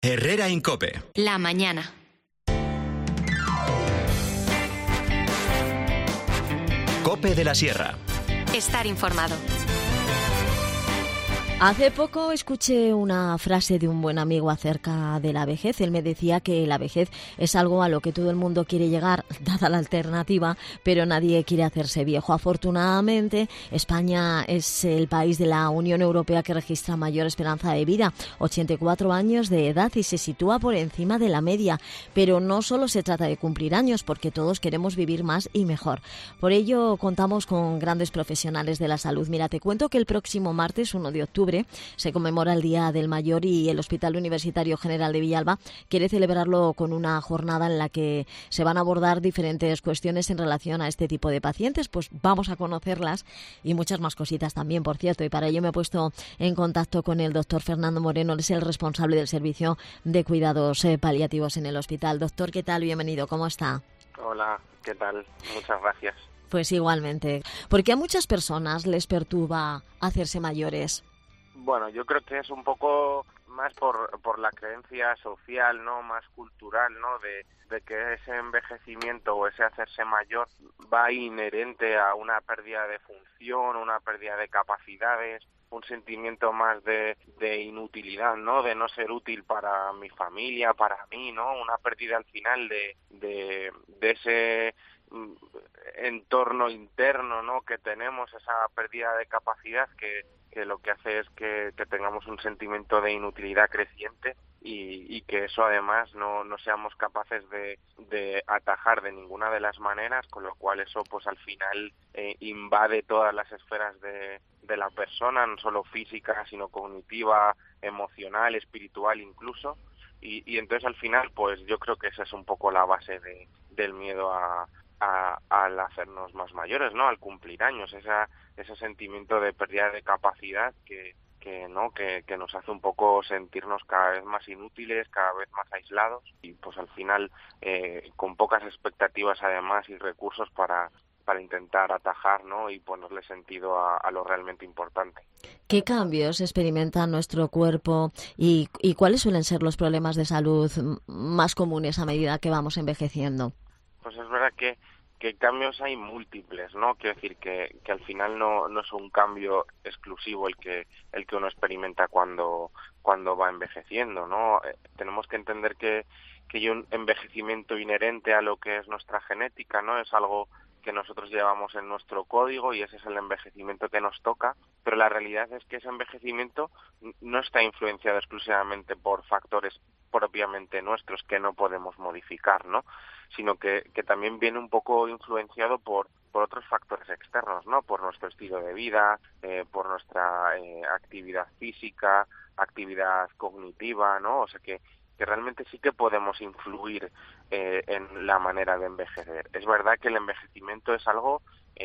Herrera Incope. La mañana. Cope de la Sierra. Estar informado. Hace poco escuché una frase de un buen amigo acerca de la vejez. Él me decía que la vejez es algo a lo que todo el mundo quiere llegar, dada la alternativa, pero nadie quiere hacerse viejo. Afortunadamente, España es el país de la Unión Europea que registra mayor esperanza de vida, 84 años de edad, y se sitúa por encima de la media. Pero no solo se trata de cumplir años, porque todos queremos vivir más y mejor. Por ello, contamos con grandes profesionales de la salud. Mira, te cuento que el próximo martes, 1 de octubre, se conmemora el Día del Mayor y el Hospital Universitario General de Villalba quiere celebrarlo con una jornada en la que se van a abordar diferentes cuestiones en relación a este tipo de pacientes. Pues vamos a conocerlas y muchas más cositas también, por cierto. Y para ello me he puesto en contacto con el doctor Fernando Moreno. Él es el responsable del servicio de cuidados paliativos en el hospital. Doctor, ¿qué tal? Bienvenido. ¿Cómo está? Hola, ¿qué tal? Muchas gracias. Pues igualmente. ¿Por qué a muchas personas les perturba hacerse mayores? Bueno, yo creo que es un poco más por la creencia social, ¿no? Más cultural, ¿no? De que ese envejecimiento o ese hacerse mayor va inherente a una pérdida de función, una pérdida de capacidades, un sentimiento más de inutilidad, ¿no? De no ser útil para mi familia, para mí, ¿no? Una pérdida al final de ese entorno interno, ¿no? Que tenemos, esa pérdida de capacidad que lo que hace es que tengamos un sentimiento de inutilidad creciente y que eso además no seamos capaces de atajar de ninguna de las maneras, con lo cual eso pues al final invade todas las esferas de la persona, no solo física, sino cognitiva, emocional, espiritual incluso, y entonces al final pues yo creo que esa es un poco la base del miedo al hacernos más mayores, ¿no? Al cumplir años, ese sentimiento de pérdida de capacidad que nos hace un poco sentirnos cada vez más inútiles, cada vez más aislados y pues al final con pocas expectativas además y recursos para intentar atajar, ¿no? Y ponerle sentido a lo realmente importante. ¿Qué cambios experimenta nuestro cuerpo y cuáles suelen ser los problemas de salud más comunes a medida que vamos envejeciendo? Pues es verdad que cambios hay múltiples, ¿no? Quiero decir que al final no es un cambio exclusivo el que uno experimenta cuando va envejeciendo, ¿no? Tenemos que entender que hay un envejecimiento inherente a lo que es nuestra genética, ¿no? Es algo que nosotros llevamos en nuestro código y ese es el envejecimiento que nos toca, pero la realidad es que ese envejecimiento no está influenciado exclusivamente por factores propiamente nuestros que no podemos modificar, ¿no? Sino que también viene un poco influenciado por otros factores externos, ¿no? Por nuestro estilo de vida, por nuestra actividad física, actividad cognitiva, ¿no? O sea que realmente sí que podemos influir en la manera de envejecer. Es verdad que el envejecimiento es algo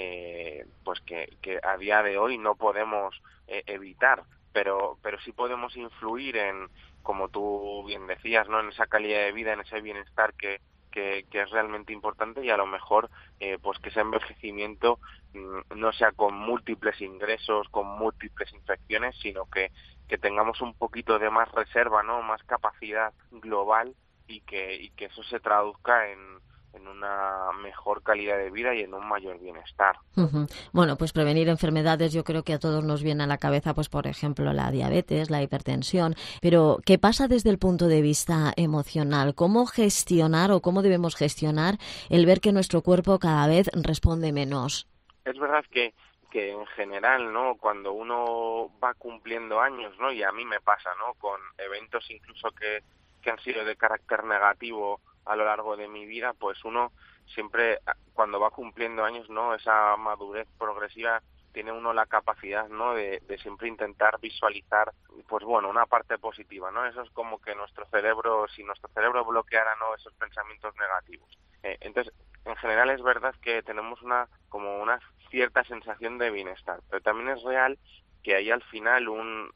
pues que a día de hoy no podemos evitar, pero sí podemos influir en, como tú bien decías, ¿no? En esa calidad de vida, en ese bienestar que es realmente importante y a lo mejor pues que ese envejecimiento no sea con múltiples ingresos, con múltiples infecciones, sino que tengamos un poquito de más reserva, ¿no? Más capacidad global y que eso se traduzca en una mejor calidad de vida y en un mayor bienestar. Uh-huh. Bueno, pues prevenir enfermedades yo creo que a todos nos viene a la cabeza, pues por ejemplo la diabetes, la hipertensión, pero ¿qué pasa desde el punto de vista emocional? ¿Cómo gestionar o cómo debemos gestionar el ver que nuestro cuerpo cada vez responde menos? Es verdad que en general, ¿no? Cuando uno va cumpliendo años, ¿no? Y a mí me pasa, ¿no? Con eventos incluso que han sido de carácter negativo a lo largo de mi vida, pues uno siempre, cuando va cumpliendo años, ¿no? Esa madurez progresiva, tiene uno la capacidad, ¿no? De siempre intentar visualizar, pues bueno, una parte positiva, ¿no? Eso es como que si nuestro cerebro bloqueara, ¿no? Esos pensamientos negativos. Entonces, en general es verdad que tenemos una cierta sensación de bienestar, pero también es real que hay al final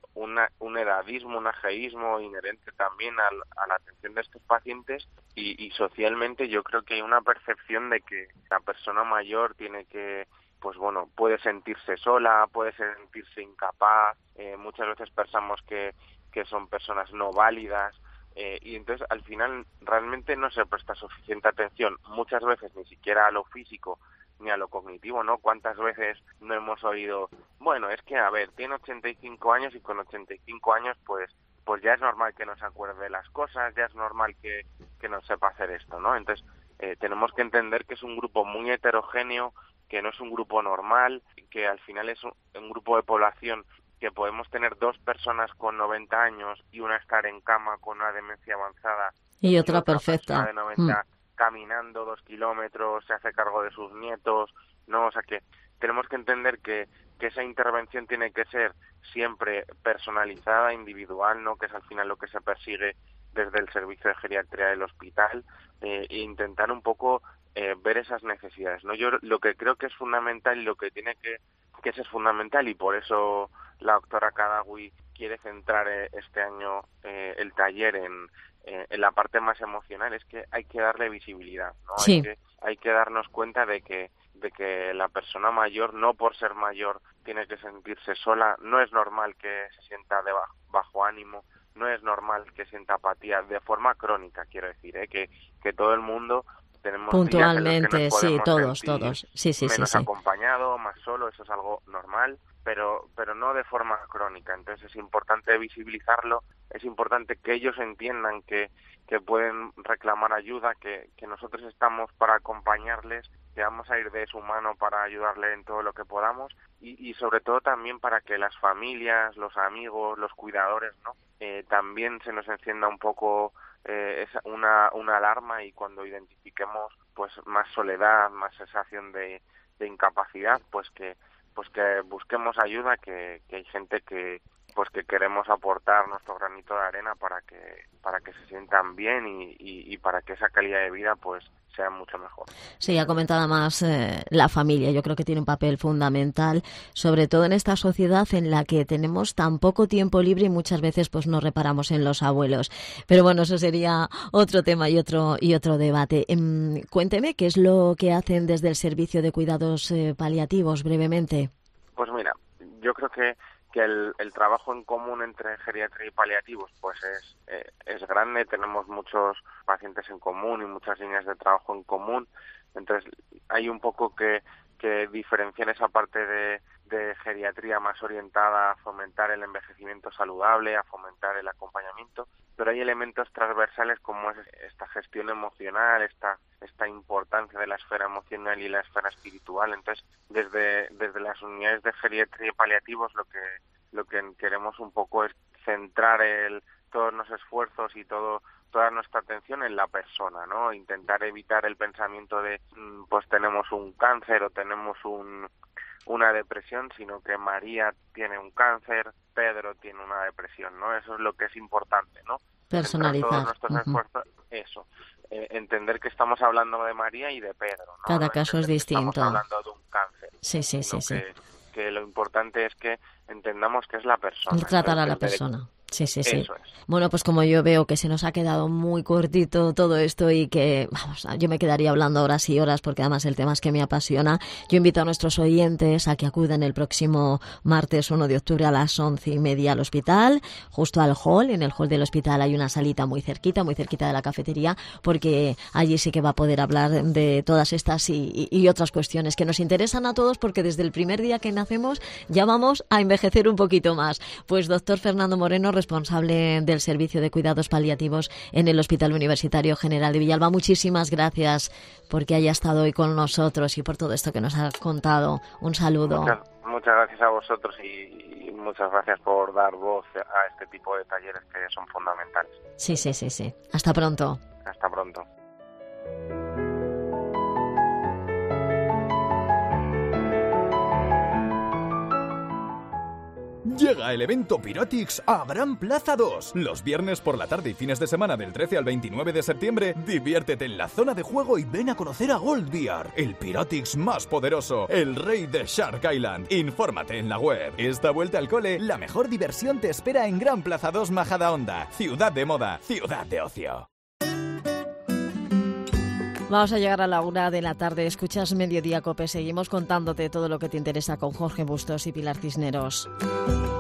un edadismo, un ajeísmo inherente también a la atención de estos pacientes y socialmente yo creo que hay una percepción de que la persona mayor tiene que, pues bueno, puede sentirse sola, puede sentirse incapaz, muchas veces pensamos que son personas no válidas Y entonces al final realmente no se presta suficiente atención muchas veces ni siquiera a lo físico ni a lo cognitivo, ¿no? ¿Cuántas veces no hemos oído, bueno, es que, a ver, tiene 85 años y con 85 años pues ya es normal que no se acuerde de las cosas, ya es normal que no sepa hacer esto, ¿no? Entonces tenemos que entender que es un grupo muy heterogéneo, que no es un grupo normal, que al final es un grupo de población que podemos tener 2 personas con 90 años y una estar en cama con una demencia avanzada y otra perfecta de 90 caminando 2 kilómetros, se hace cargo de sus nietos, ¿no? O sea que tenemos que entender que esa intervención tiene que ser siempre personalizada, individual, ¿no? Que es al final lo que se persigue desde el servicio de geriatría del hospital, e intentar un poco ver esas necesidades, ¿no? Yo lo que creo que es fundamental y lo que tiene que ser fundamental, y por eso la doctora Kaddawi quiere centrar este año el taller en la parte más emocional, es que hay que darle visibilidad, ¿no? Sí. Hay que darnos cuenta de que la persona mayor, no por ser mayor, tiene que sentirse sola. No es normal que se sienta de bajo ánimo, no es normal que sienta apatía de forma crónica, quiero decir, que todo el mundo tenemos puntualmente, días en los que nos podemos todos. Sí, menos acompañado, más solo, eso es algo normal, pero no de forma crónica. Entonces es importante visibilizarlo, es importante que ellos entiendan que pueden reclamar ayuda, que nosotros estamos para acompañarles, que vamos a ir de su mano para ayudarle en todo lo que podamos, y sobre todo también para que las familias, los amigos, los cuidadores, ¿no? También se nos encienda un poco una alarma, y cuando identifiquemos pues más soledad, más sensación de incapacidad, pues que busquemos ayuda, que hay gente que queremos aportar nuestro granito de arena para que se sientan bien y para que esa calidad de vida pues sea mucho mejor. Sí, ha comentado además la familia. Yo creo que tiene un papel fundamental, sobre todo en esta sociedad en la que tenemos tan poco tiempo libre y muchas veces pues no reparamos en los abuelos. Pero bueno, eso sería otro tema y otro debate. Cuénteme, ¿qué es lo que hacen desde el Servicio de Cuidados Paliativos, brevemente? Pues mira, yo creo que el trabajo en común entre geriatría y paliativos pues es grande. Tenemos muchos pacientes en común y muchas líneas de trabajo en común, entonces hay un poco que diferenciar esa parte de geriatría más orientada a fomentar el envejecimiento saludable, a fomentar el acompañamiento, pero hay elementos transversales como es esta gestión emocional, esta importancia de la esfera emocional y la esfera espiritual. Entonces, desde las unidades de geriatría y paliativos lo que queremos un poco es centrar todos los esfuerzos y toda nuestra atención en la persona, ¿no? Intentar evitar el pensamiento de pues tenemos un cáncer o tenemos una depresión, sino que María tiene un cáncer, Pedro tiene una depresión, ¿no? Eso es lo que es importante, ¿no? Personalizar. Todos nuestros esfuerzos, eso. Entender que estamos hablando de María y de Pedro, ¿no? Cada caso es distinto. Estamos hablando de un cáncer. Sí. Que lo importante es que entendamos que es la persona. Tratar a la persona. Sí. Eso es. Bueno, pues como yo veo que se nos ha quedado muy cortito todo esto y que, vamos, yo me quedaría hablando horas y horas porque además el tema es que me apasiona, yo invito a nuestros oyentes a que acudan el próximo martes 1 de octubre a las 11:30 al hospital, justo al hall. En el hall del hospital hay una salita muy cerquita de la cafetería, porque allí sí que va a poder hablar de todas estas y otras cuestiones que nos interesan a todos, porque desde el primer día que nacemos ya vamos a envejecer un poquito más. Pues doctor Fernando Moreno, responsable del Servicio de Cuidados Paliativos en el Hospital Universitario General de Villalba, muchísimas gracias porque haya estado hoy con nosotros y por todo esto que nos ha contado. Un saludo. Muchas gracias a vosotros y muchas gracias por dar voz a este tipo de talleres que son fundamentales. Sí. Hasta pronto. Hasta pronto. Llega el evento Pirotix a Gran Plaza 2. Los viernes por la tarde y fines de semana del 13 al 29 de septiembre, diviértete en la zona de juego y ven a conocer a Gold VR, el Pirotix más poderoso, el rey de Shark Island. Infórmate en la web. Esta vuelta al cole, la mejor diversión te espera en Gran Plaza 2 Majadahonda. Ciudad de moda, ciudad de ocio. Vamos a llegar a la 1 de la tarde. Escuchas Mediodía Cope. Seguimos contándote todo lo que te interesa con Jorge Bustos y Pilar Cisneros.